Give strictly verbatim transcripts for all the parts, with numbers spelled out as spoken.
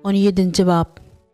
on yedinci bab.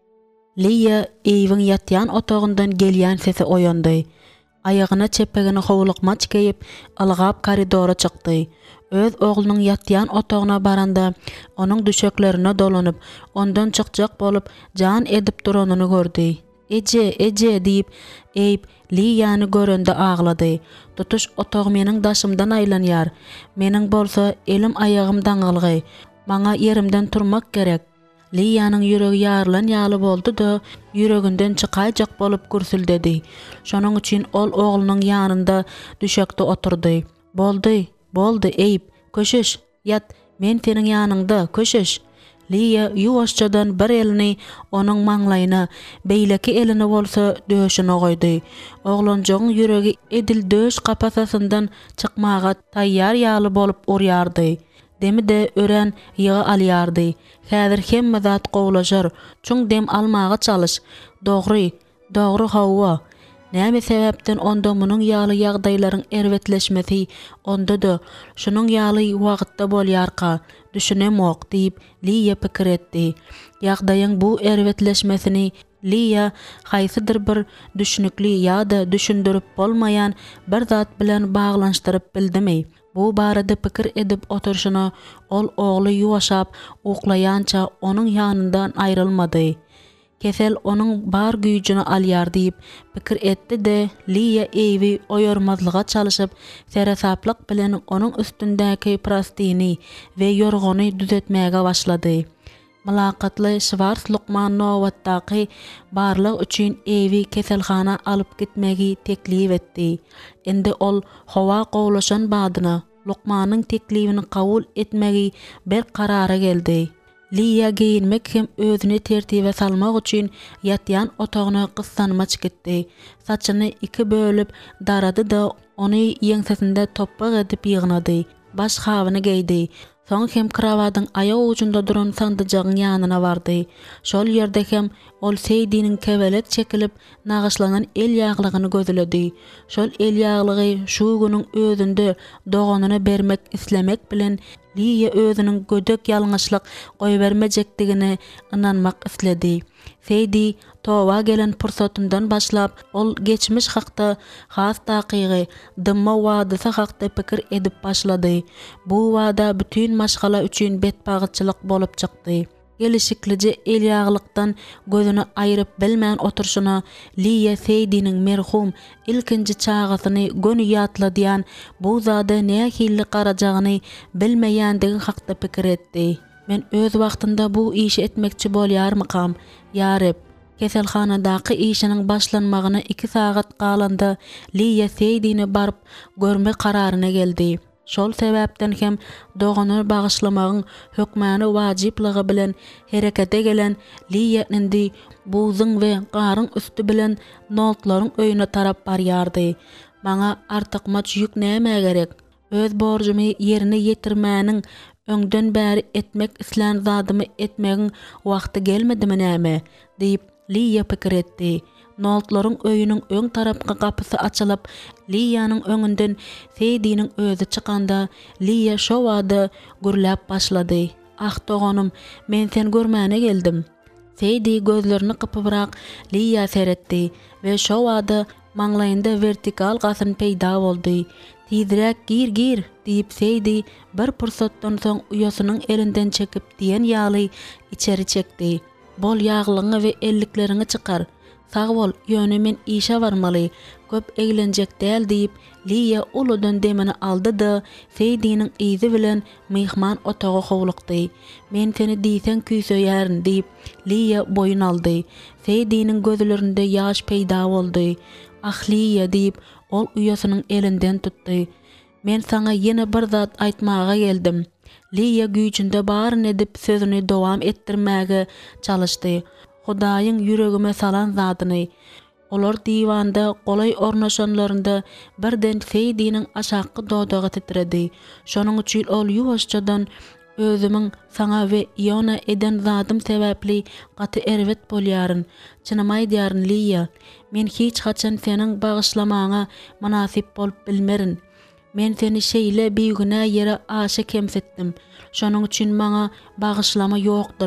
Liya eýiň ýatýan otagyndan gelýän sesi oýandy. Aýagyna çepegini howlukmaç geyip, algap koridora çykdy. Öz oglunyň ýatýan otagyna baranda, onuň düşeklerine dolanyp, ondan çykjak bolup, jan edip duranyny gördi. Eje, eje diýip, eýip, Liýany görende aglady. Tutuş otag meniň daşymdan aýlanýar. Meniň bolsa elim aýagym daňyly. Maňa yerimden turmak gerek. Liýanyň ýüregi ýarlan ýaly boldy da, ýüreginden çykaýjak bolup gürsüldedi. Şonuň üçin ol oglunyň ýanynda düşekde oturdy. Boldy, boldy eýip, köşeş, ýat, men seniň ýanyňda, köşeş. Liýa ýuwaşçadan bir elini onuň maňlaýyna, beýleki elini bolsa döşüne goýdy. Oglanjagyň ýüregi edil döş kapasasyndan çykmaga taýýar ýaly bolup urýardy. Demi de ören ýygy alýardy. Häzir hemme zat gowlaşar, çuň dem almaga çalyş. Dogry, dogry hawa. Näme sebäpden onda munyň ýaly ýagdaýlaryň erwetleşmesi, onda da şunyň ýaly wagtda bolýarka, düşünemok diýip Liýa pikir etdi. Ýagdaýyň bu erwetleşmesini Liýa haýsydyr bir düşünükli ýa-da düşündirip bolmaýan bir zat bilen baglanşdyryp bildimi? Bu barada pikir edip oturşyna ol ogly ýuwaşap, uklaýança onuň ýanyndan aýrylmady. Kesel onuň bar güýjüni alýar diýip pikir etdi de Liýa eýbi oýarmazlyga çalyşyp, serasaplyk bilen onuň üstündäki prastyny we ýorgony düzetmäge başlady. Malakatly Schwarz Lukman nowatdaky barlyk üçin eýbi keselhana alyp gitmegi teklip etdi. Endi ol hawa gowlaşan badyna Lukmanyň teklibini kabul etmegi bir karara geldi. Liýa giyinmek hem özüni tertibe salmak üçin ýatýan otagyna gyssanmaç gitdi. Saçyny iki bölüp darady da ony ýeňsesinde toprak edip ýygnady. Baş hawyny geydi. Soň hem krawatyň aýag ucunda duran sandyjagyň ýanyna bardy. Şol ýerde hem ol Seýdiniň kebelet çekilip nagyşlanan el ýaglygyny gözledi. Şol el ýaglygy şu günüň özünde doganyny bermek islemek bilen Liýa özüniň gödek ýalňyşlyk goýbermejekdigine inanmak isledi. Seýdi towa gelen pursatyndan başlap ol geçmiş hakda has dakygy, dymma wadysy hakda pikir edip başlady. Bu wada bütün maşgala üçin betpagçylyk bolup çykdy. Gelişiklice el ýaglykdan gözüni aýryp bilmän oturşyna Liýa Seýdiniň merhum ilkinji çağasyny göni ýatladýan bu zada nähili garajagyny bilmeýändigi hakda pikir etdi. Men öz wagtynda bu işi etmekçi bolýarmykam? Ýarep, keselhanadaky işiniň başlanmagyna iki sagat galanda Liýa Seýdini barıp görme kararyna geldi. Şol sebäpden hem dogany bagyşlamagyň hökmäni wajipligi bilen herekete gelen Liýa indi buzyň we garyň üstü bilen noltlaryň öýüne tarap barýardy. Maňa artykmaç ýük näme gerek? Öz borjumy ýerine ýetirmäniň öňden bäri etmek islen zadymy etmegiň wagty gelmedimi näme? Diýip Liýa pikir etdi. Noltlaryň öýüniň öň tarapky gapysy açylyp, Liýanyň öňünden Seýdiniň özü çykanda Liýa şo wada gürläp başlady. Ah doganym, men sen görmäne geldim. Seýdi gözlerini kypyrak Liýa seretdi we şo wada maňlaýynda vertikal gasyn peýda boldy. Tiýdirek gir gir diýip Seýdi bir pursatdan soň uýasynyň elinden çekip diýen ýaly içeri çekdi. Bol ýaglyňy we elliklerini çykar. Sag bol, ýöne men işe barmaly, köp eglenjek däl diýip Liýa uludan demini aldy da Seýdiniň izi bilen myhman otaga howlukdy. Men seni diýsen küýsöýärin diýip Liýa boyun aldy. Seýdiniň gözlerinde ýaş peýda boldy. Ah Liýa diýip ol uýasynyň elinden tutdy. Men saňa ýene bir zat aýtmaga geldim. Liýa güýjünde baryn edip sözüni dowam etdirmäge çalyşdy. Hudaýyň ýüregime salan zadyny. Olar divanda golay ornaşanlarynda birden Seýdiniň aşaky dodagy titredi. Şonuň üçin ol ýuwaşçadan özümiň saňa we ýona eden zadym sebäpli gaty erwet bolýaryn. Çynamaý diýaryn Liýa, men hiç haçan seniň bagyşlamaňa manasip bolup bilmerin. Men seni şeýle beýgünä ýere aşa kemsetdim. Şonuň üçin maňa bagyşlama ýokdur.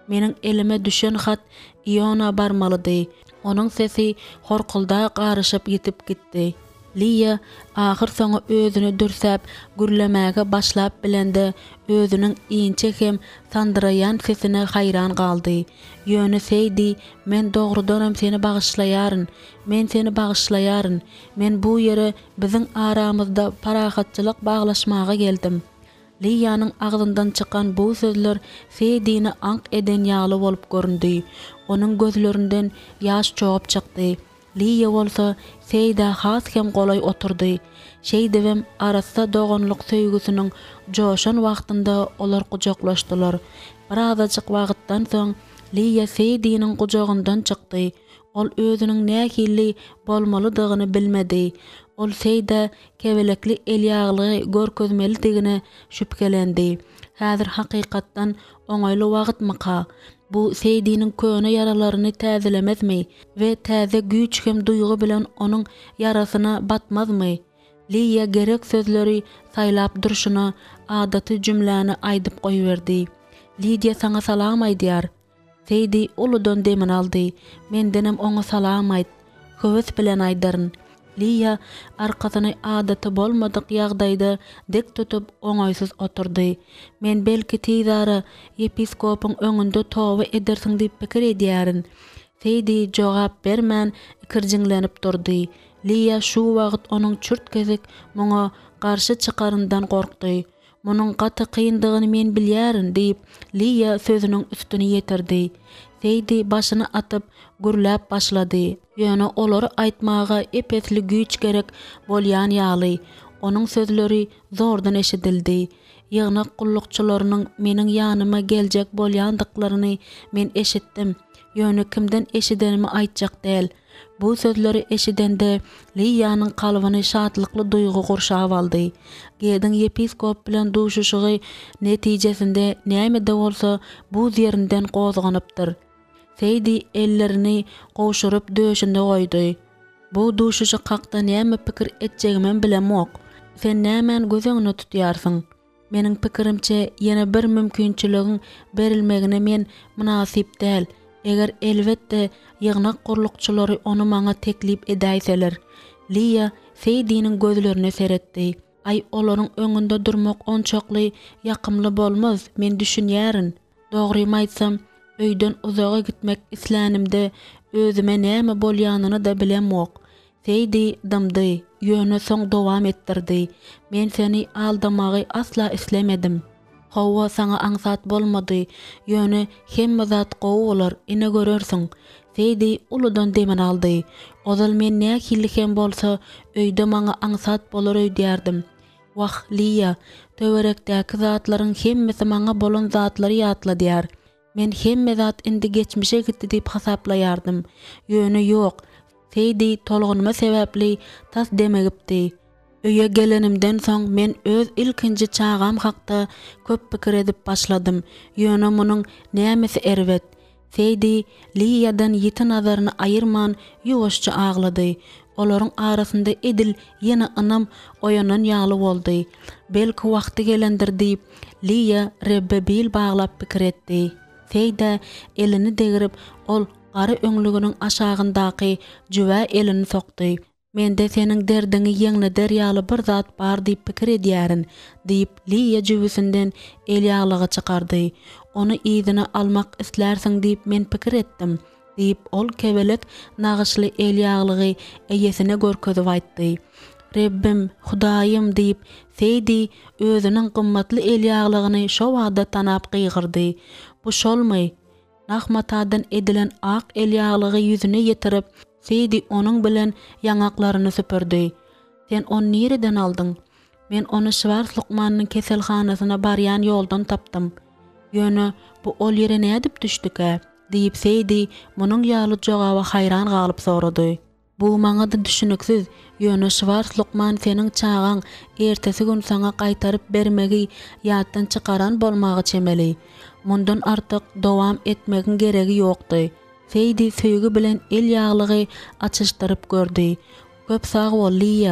Menin elime düşen hat Iona barmalydy. Onun sesi horkulda qarışıp yitip gitdi. Lia ahir soňa özüni dürsäp gürlemäge başlap bilende özüniň iňçe hem sandırayan sesine hayran galdy. Ýöne seýdi, men dogrudanam seni bagyşlaýaryn, men seni bagyşlaýaryn. Men bu ýere biziň aramyzda parahatçylyk baglaşmaga geldim. Liýanyň agzyndan çykan bu sözler seýdini ank eden ýaly bolup göründi. Onun gözlerinden ýaş çoğup çykdy. Liýa bolsa seýda has hem golay oturdy. Şeýdewem arasda doganlyk söýgüsiniň joşan wagtynda olar kujoklaşdylar. Bir azajyk wagtdan soň Liýa seýdiniň kujagyndan çykdy. Ol özüniň nähili bolmalydygyny bilmedi. Ol seýda kebelekli elýagly görkezmelidigine şüpkelendi. Häzir hakykatdan oňaýly wagtmyka? Bu seýdiniň köne yaralaryny täzelemezmi we täze güýç hem duýgu bilen onuň yarasyna batmazmy? Liýa gerek sözleri saýlap durşuna adaty jümläni aýdyp goýberdi. Lidia saňa salam aýdýar. Seýdi uludan demin aldy. Mendenem oňa salam aýt. Höwes bilen aýdaryn. Liýa arkasyny adaty bolmadyk ýagdaýda dek tutup oňaýsız oturdy. Men belki tizara episkopyň öňünde towa edersiň diýip pikir edýärin. Seýdi jogap bermän kirjiňlenip durdy. Liýa şu wagt onuň çürt gezek muňa garşy çykaryndan gorkdy. Munyň gaty kyndygyny men bilýärin diýip Liýa sözüniň üstüne ýetirdi. Seýdi başyny atyp gürläp başlady. Ýöne olary aýtmaga epetli güýç gerek bolýan ýaly. Onuň sözleri zordan eşidildi. Ýygnak gullukçylarynyň meniň ýanyma geljek bolýandyklaryny men eşitdim. Ýöne kimden eşidenimi aýtjak däl. Bu sözleri eşidende Liýanyň kalbyny şatlykly duýgu gurşap aldy. Gedin episkop bilen duşuşygy netijesinde näme de bolsa bu ýerinden gozganypdyr. Seýdi ellerini goşurup döşünde goýdy. Bu duşuşy hakda näme pikir etjegimi bilemok. Sen nämen gözüňi tutýarsyň? Meniň pikirimçe ýene bir mümkinçiligiň berilmegine men munasip däl. Eger elbetde ýygnak gurlukçylary onu maňa teklip edäýseler. Liýa Seýdiniň gözlerini seretdi. Ay olaryň öňünde durmak onçakly ýakymly bolmaz, men düşünýärin. Dogrymy aýtsam, öýden uzaga gitmek islenimde özüme näme bolýanyny da bilemok. Seýdi dymdy, ýöne soň dowam etdirdi. Men seni aldamagy asla islemedim. Hawa saňa aňsat bolmady, ýöne hemme zat gowy bolar, ine görersiň. Seýdi uludan demin aldy. Ozal men nähili hem bolsa öýde maňa aňsat bolar öýdýärdim. Wah Liýa, töwerekdäki zatlaryň hemmesi maňa bolan zatlary ýatladýar. Men hemme zat indi geçmişe gitdi diýip hasaplaýardym. Ýöne ýok. Seýdi tolgunma sebäpli tas demegipdi. Öýe gelenimden soň men öz ilkinji çağam hakda köp pikir edip başladym. Ýöne munyň nämesi erwet. Seýdi Liýadan ýiti nazaryny aýyrman ýuwaşça aglady. Olaryň arasynda edil ýene anam oýanan ýaly boldy. Belki wagty gelendir diýip Liýa Rebbe bil baglap pikir etdi. Seýda elini degirip ol gary öňlüginiň aşagyndaky jüwe elini sokdy. Mende seniň derdiňi ýeňne derýaly bir zat bar diýip pikir edýärin diýip Liýa jüwesinden el ýaglygy çykardy. Onu ýygyna almak islersiň diýip men pikir etdim diýip ol kebelek nagyşly el ýaglygy eýesine görkezip aýtdy. Rebbim, Hudaýym diýip Seýdi özüniň gymmatly el ýaglygyny şo wagtda tanap gygyrdy. Bu şolmy? Nahmatadan edilen ak el ýaglygy ýüzüne ýetirip Seýdi onuň bilen ýaňaklaryny süpürdi. Sen onu nireden aldyň? Men onu Şwars Lukmanyň keselhanasyna barýan ýoldan tapdym. Ýöne bu ol ýere nädip düşdük-ä? diýip Seýdi munyň ýaly jogaba hayran galyp sorady. Bu maňa da düşünüksiz. Ýöne Şwars Lukman seniň çağaň ertesi gün saňa gaýtaryp bermegi ýatdan çykaran bolmagy çemeli. Mundan artyk dowam etmegiň geregi ýokdy. Seýdi söýgü bilen el ýaglygy açyşdyryp gördi. Köp sag bol Liýa.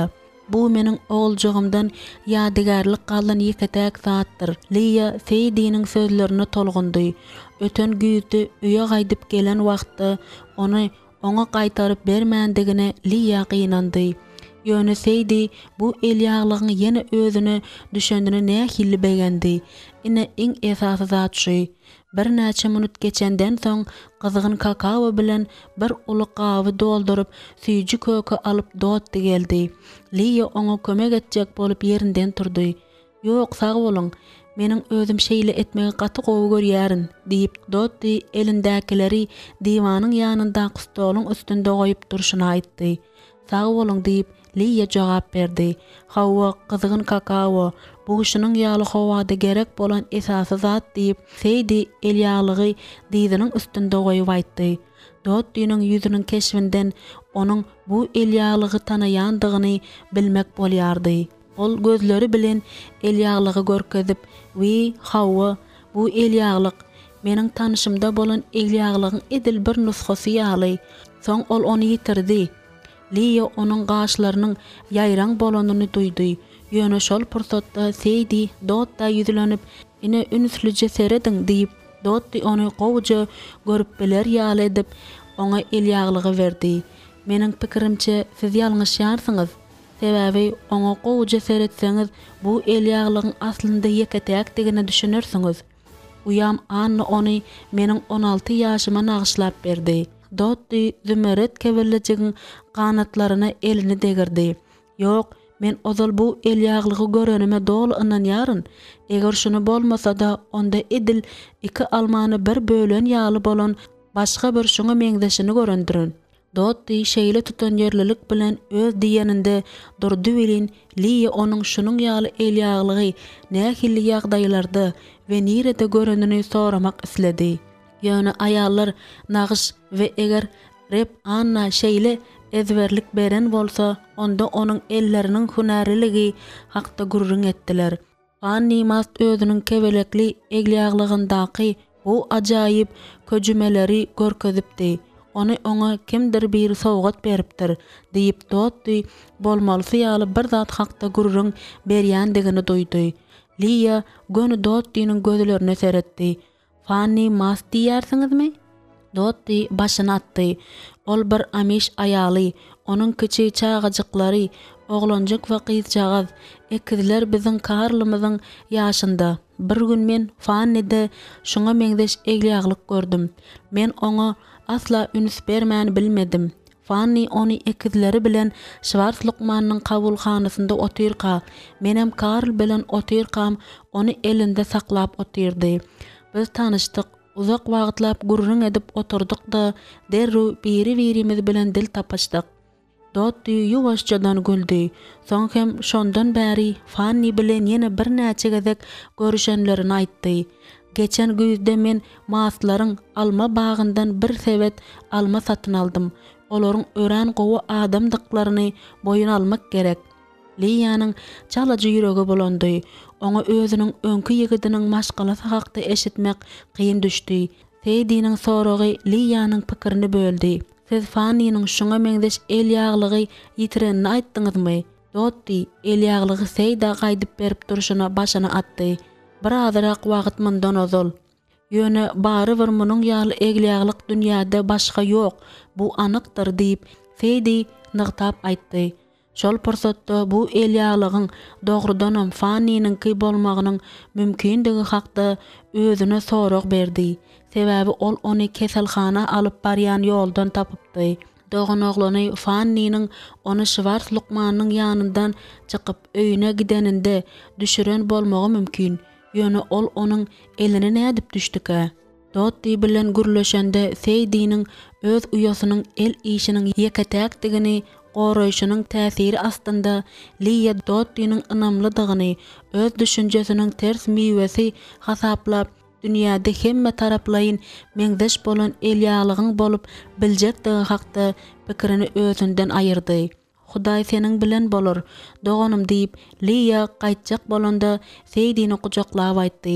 Bu menin oğulcağımdan yadigarlyk galan ýeketäk zatdyr. Liya Seydi'niň sözlerini tolgundy. Öten güýde öýe gaýdyp gelen wagtda ony oňa gaýtaryp bermändigine Liya gynandy. Ýöne Seydi bu el ýaglygyny ýene özüne düşendine nähilli begendi. Ine iň esasy zat şu. Bir näçe minut geçenden soň gyzygyn kakao bilen bir uly gawy dolduryp süýji köke alyp dotdy geldi. Liya oňa kömek etjek bolup ýerinden turdy. "Ýok, sag boluň. Meniň özüm şeýle etmegi gaty gowy görýärin" diýip dotdy elindäkileri diwanyň ýanyndaky stoluň üstünde goýup durşyny aýtdy. "Sag boluň" diýip Liya jogap berdi. "Hawa, gyzygyn kakao, bu şunyň ýaly howada gerek bolan esasy zat" diýip Seydi el ýaglygy diýdiniň üstünde goýup aýtdy. Dotdynyň ýüzüniň keşfinden onuň bu el ýaglygy tanaýandygyny bilmek bolýardy. Ol gözleri bilen el ýaglygy görkezip, "Wi, Hawa, bu el ýaglyk meniň tanışymda bolan el ýaglygyň edil bir nusxasy ýaly. Soň ol ony ýitirdi." Liya onuň gaşlarynyň ýaýraň bolanyny duydy. Ýöne şol pursatda Seydi Dotda ýüzlenip, "Ine ünslice seredin" diýip Dotdy ony gowja görüp biler ýaly edip oňa el ýaglygy berdi. "Meniň pikirimçe siz ýalňyşýarsyňyz. Sebäbi oňa gowja seretseňiz bu el ýaglygyň aslynda ýeketäkdigini düşünersiňiz." Uyam anna ony meniň on alty ýaşyma nagyşlap berdi. Dotdy zümeret kebirlejigiň kanatlaryna elini degirdi. "Ýok, men ozal bu el ýaglygy görenime dolu ynanýaryn. Eger şunu bolmasa-da onda edil iki almany bir bölen ýaly bolan başga bir şuňa meňdeşini görendirin." Dotdy şeýle tutan ýerlilik bilen öz diýeninde durdy bilen Liya onuň şunyň ýaly el ýaglygy nähili ýagdaýlarda we nirede görenini soramak isledi. Ýöne aýallar nagyş we eger rep anna şeýle ezberlik beren bolsa, onda onuň elleriniň hünärligi hakda gurrun etdiler. Fanny Mast özüniň kebelekli eglýaglygyndaky bu ajaýyp köjümeleri görkezipdi. Ony oňa kimdir bir sowgat beripdir diýip Dotdy bolmalysy ýaly bir zat hakda gurrun berýändigini duydy. Liya göni Dotdynyň gözlerine seretdi. "Fanny Mast diýärsiňizmi?" Dotdy başyny atdy. Ol bir amiş aýaly, onuň kiçi çagajyklary, oglanjyk we gyzjagaz, ekizler biziň karlymyzyň ýaşynda. Bir gün men Fanny'de şuňa meňdeş eglýaglyk gördüm. Men oňa asla üns bermäni bilmedim. Fanny ony ekizleri bilen Schwarz Lukmanyň kabulhanasynda otyrka, menem Karl bilen otyrkam ony elinde saklap otyrdy. Biz tanışdyk. Uzak wagtlap gurrun edip oturduk da derru biri-birimiz bilen dil tapaşdyk. Dotdy ýuwaşjadan güldü. Soň hem şondan bäri Fanny bilen ýene bir näçe gezek görüşenlerini aýtdy. "Geçen güýde men Mastlaryň alma bagyndan bir sebet alma satyn aldym. Olaryň ören gowy adamdyklaryny boyun almak gerek." Liyanyň çalajy ýüregi bolandy. Oňa özüniň öňkü ýigidiniň maşgalasy hakda eşitmek kyn düşdi. Seydi'niň soragy Liyanyň pikirini böldi. "Siz Fanny'niň şuňa meňdeş el ýaglygy ýitirenini aýtdyňyzmy?" Dotdy el ýaglygy Seyda gaýdyp berip durşyna başyny atdy. "Bir azyrak wagt mundan ozal. Ýöne bary bir munyň ýaly eglýaglyk dünýäde başga ýok. Bu anykdyr" diýip Seydi nygtap aýtdy. Şol pursatda bu el ýaglygyň dogrudanam Fanny'ninki bolmagynyň mümkindigi hakda özüne sorag berdi. Sebäbi ol ony keselhana alyp barýan ýoldan tapypdy. Dogan oglany Fanny'niň ony Schwarz Lukmanyň ýanyndan çykyp öýüne gideninde düşüren bolmagy mümkin. Ýöne ol onuň elini nädip düşdüke. Dotdy bilen gürleşende Seydi'niň öz uýasynyň el işiniň ýeketäkdigini goraýşynyň täsiri astynda Liya Dotdynyň ynamlydygyny, öz düşünjesiniň ters miwesi hasaplap dünýäde hemme taraplaýyn meňdeş bolan el ýaglygyň bolup biljekdigi hakda pikirini özünden aýyrdy. "Hudaý seniň bilen bolar, doganym" diýip Liya gaýtjak bolanda Seydi'ni kucaklap aýtdy.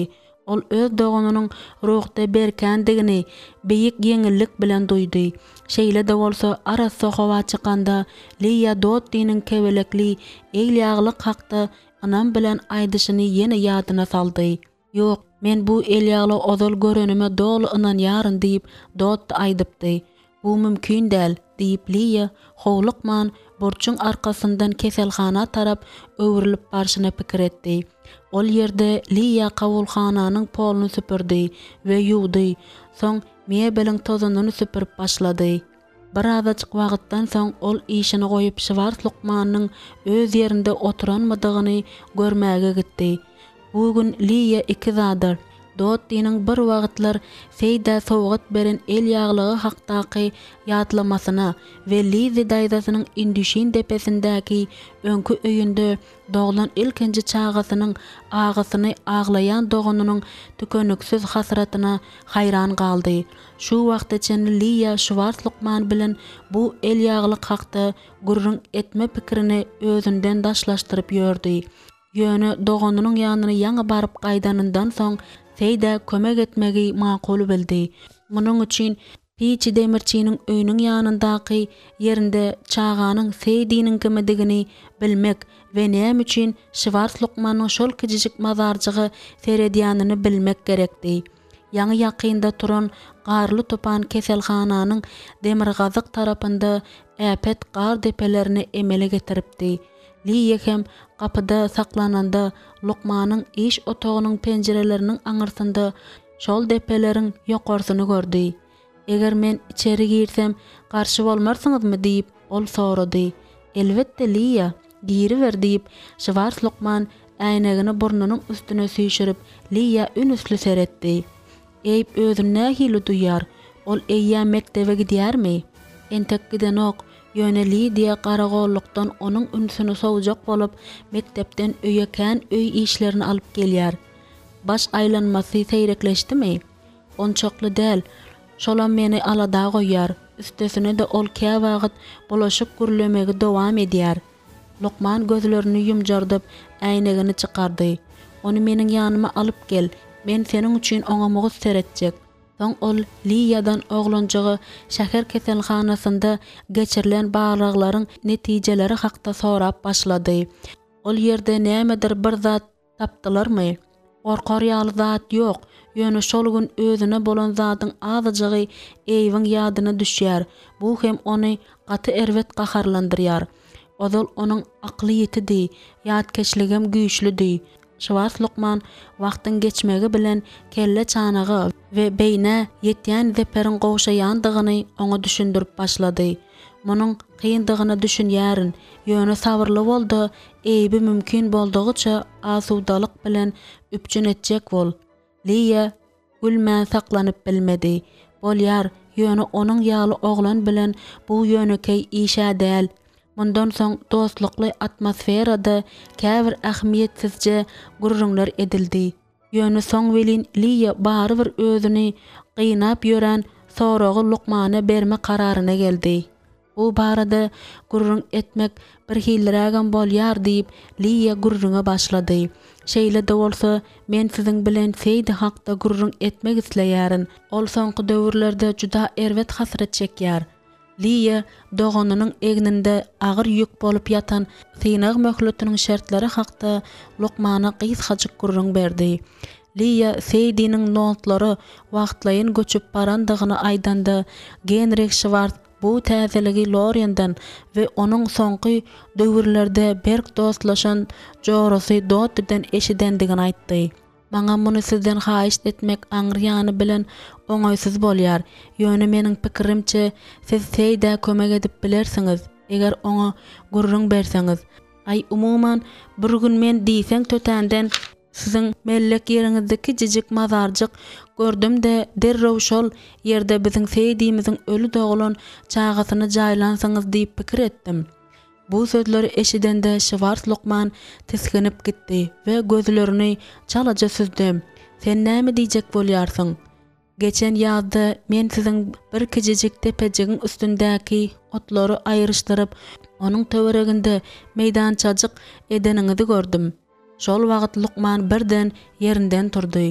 Ol öz doğununyň ruhda berkändigini beýik ýeňillik bilen duydy. Şeýle de bolsa aras sohawa çykanda Liya Dotty'niň kebelekli elýaglyk hakda anam bilen aýdyşyny ýene ýadyna saldy. Ýok, men bu elýagly ozal görenime dolu ynanýaryn diýip Dotty aýdypdy. Bu mümkin däl diýip Liya howlukman burçun arkasyndan keselhana tarap öwrülip barşyna pikir etdi. Ol ýerde Liya kabulhananyň polunu süpürdi we ýuwdy. Soň mebeliň tozunyny süpürip başlady. Bir azajyk wagtdan soň ol işini goýup Şwart Lukmanyň öz ýerinde oturanmadygyny görmäge gitdi. Bu gün Liya iki zadyr. Dotty'niň bir wagtlar Seyda sowgat beren el ýaglygy hakdaky ýatylamasyna we Lizi daýdasynyň Indişin depesindäki öňkü öýünde doglan ilkinji çağasynyň agysyny aglayan dogunynyň tükönüksiz hasratyna haýran galdy. Şu wagt içinde Liya Şwart Lukman bilen bu el ýaglyk hakda gurrun etme pikirini özünden daşlaşdyryp ýördi. Ýöne dogunynyň ýanyna ýaňy baryp gaýdanyndan soň Seyda kömek etmegi makul bildi. Munyň üçin Piçi demirçiniň öýüniň ýanyndaky ýerinde çağanyň Seydiňiň kimdigini bilmek we näme üçin Şwart Lukmanyň şol kijijik mazarjygy seredýanyny bilmek gerekdi. Ýaňy ýakynda turan garly topan keselhananyň demirgazyk tarapynda äpet gar depelerini emele getiripdi. Liya hem kapıda saklananda Lukmanyň iş otagynyň penjereleriniň aňyrsynda şol depeleriň ýokarsyny gördi. Eger men içeri girsem garşy bolmarsyňyzmy diýip ol sorady. Elbetde Liya, giriwer diýip Şwart Lukman äýnegini burnunyň üstüne süýşürip Liya ünüsli seretdi. Eýip özüni nähili duýar, ol eýýä mektebe gidýärmi? Entek gidenok ýöneli diye garagollukdan onun ünsünü sowjak bolup mektepden öýe kän öý işlerini alyp gelýär. Baş aýlanmasy seýrekleşdimi? Onçokly däl. Şolam meni alada goýýar. Üstesine de ol kä wagt bolaşyp gürlemegi dowam edýär. Lukman gözlerini ýumjardyp äýnegini çykardy. Onu meniň ýanyma alyp gel. Men seniň üçin oňa muguz seretjek. Soň ol Liyadan oglanjagy şäher keselhanasynda geçirilen baglaklaryň netijeleri hakda sorap başlady. Ol ýerde nämedir bir zat tapdylarmy? Gorkar ýaly zat ýok. Ýöne şol gün özüne bolan zatyň azyjygy eýiň ýadyna düşýär. Bu hem ony gaty erwet gaharlandyrýar. Ozal onuň akly ýetidi, ýatkeşligim güýçlüdi. Şwart Lukman wagtyň geçmegi bilen kelle çanagy we beýne ýetýän zeperin gowşaýandygyny oňa düşündirip başlady. Munyň kyndygyny düşünýärin, ýöne sabyrly boldy, eýbi mümkin boldugyça asudalyk bilen üpjün etjek bol. Liya gülmän saklanyp bilmedi. Bolýar, ýöne onuň ýaly oglan bilen bu ýönekey işä däl. Mundan soň dostlukly atmosferada käbir ähmiýetsizje gurrunlar edildi. Ýöne soň welin Liya bary bir özüni gynap ýören soragy Lukmana berme kararyna geldi. Bu barada gurrun etmek bir hilrägem bolýar diýip Liya gurrunga başlady. Şeýle de bolsa men siziň bilen Seydi hakda gurrun etmek isleýärin. Ol soňky döwürlerde juda erwet hasret çekýär. Liya doganynyň egninde agyr ýük bolup ýatan synagy möhletiniň şertleri hakda Lukmana gysgaçyk gurrun berdi. Liya Seydiňiň notlary wagtlaýyn göçüp barandygyny aýdanda Genrich Schwarz bu täzeligi Loriendan we onuň soňky döwürlerde berk dostlaşan jorasy Dotty'den eşidendigini aýtdy. Maňa muny sizden haýyş etmek aňyrýany bilen oňaýsyz bolýar. Ýöne meniň pikirimçe siz Seyda kömek edip bilersiňiz, eger oňa gurrun berseňiz. Ay umuman bir gün men diýseň tötänden siziň mellek ýeriňizdeki jijik mazarjyk gördüm de derrew şol ýerde biziň Seýdimiziň ölü doglan çağasyny jaýlansaňyz diýip pikir etdim. Bu sözleri eşidende Şwart Lukman tiskinip gitdi ve gözlerini çalaja süzdü. Sen näme diýjek bolýarsyň? Geçen ýazda men siziň bir kijijik tepejigiň üstündäki otlary aýryşdyryp, onuň töwereginde meýdançajyk edeniňizi gördüm. Şol wagt Lukman birden ýerinden turdy.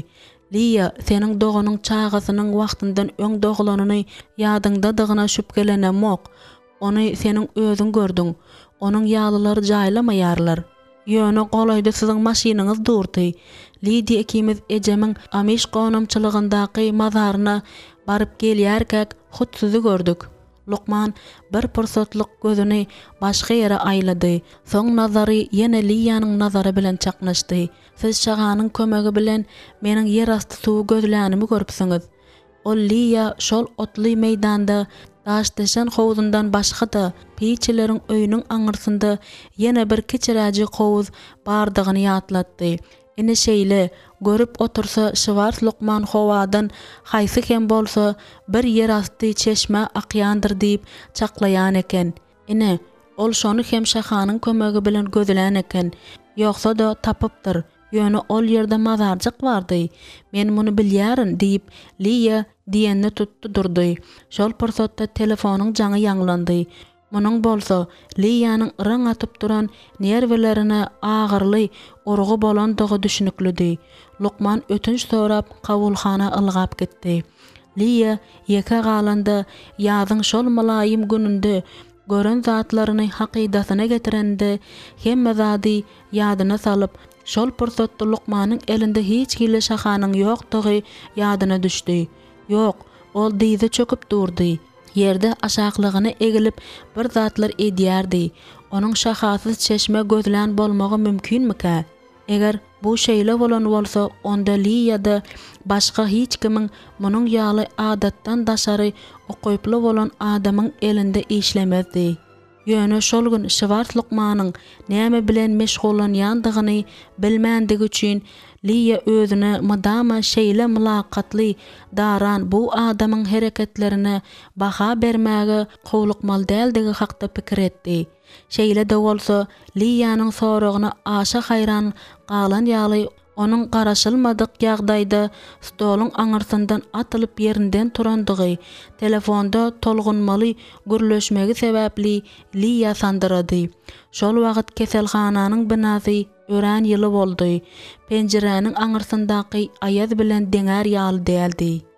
Liya, senin doğunun çağısının wagtyndan öň doglanyny ýadyňda şüpgelenmok. Onu senin özüň gördüň. Onuň ýalylary jaýlamaýarlar. Ýöne golayda siziň maşinaňyz durdy. Lidia ikimiz ejemiň Amiş gonamçylygyndaky mazaryna baryp gelýärkek hutsuzy gördük. Luqman bir pursatlyk gözüni başga ýere aýlady. Soň nazary ýene Liýanyň nazary bilen çaknaşdy. Siz şaganyň kömegi bilen meniň ýerasty suwy gözlänimi görüpsiňiz. Ol Liýa şol otly meýdanda daşdaşan howuzundan başga-da piçileriň öýüniň aňyrsynda ýene bir kiçiräji howuz bardygyny ýatlatdy. Ine şeýle görüp otursa Şywars Luqman howadan haýsy hem bolsa bir ýerasty çeşme akýandyr diýip çaklaýan eken. Ine ol şonu hem şahanyň kömegi bilen gözlän eken. Ýoksa da tapypdyr. Ýöne ol ýerde mazarjyk bardy. Men muny bilýärin diýip Liýa diýenni tutdy durdy. Şol pursatda telefonyň jaňy ýanglandy. Munyň bolsa Liýanyň ırang atyp duran nerwlerine agyrly urugy bolandygy düşünüklidi. Luqman ötünç sorap kabulhana ylgap gitdi. Liýa ýeke galanda ýazyň şol malaýym gününde gören zatlaryny hakydatyna getirende hemme zady ýadyna salyp şol pursatda Luqmanyň elinde hiç hile şahanyň ýokdugy ýadyna düşdi. Ýok, ol diýdi çöküp durdy. Yerde aşaklygyny egilip bir zatlar edýärdi. Onuň şahasız çeşme gözlän bolmagy mümkinmi-ka? Eger bu şeýle bolan bolsa, onda Liýada başga hiç kimiň munyň ýaly adatdan daşary okyply bolan adamyň elinde işlemezdi. Ýöne şol gün Şywars Luqmanyň näme bilen meşgullanýandygyny bilmändik üçin Liýa özüne madama şeýle mülakatly daran bu adamyň hereketlerine baha bermäge howlukmal däldigi hakda pikir etdi. Şeýle de bolsa Liýanyň soragyna aşa haýran galan ýaly onuň garaşylmadyk ýagdaýda stoluň aňyrsyndan atylyp ýerinden turandygy, telefonda tolgunmaly gürleşmegi sebäpli Liýa sandyrady. Şol wagt keselhananyň binasy örän ýyly boldy. Penjiräniň aňyrsyndaky aýaz bilen deňär ýaly däldi.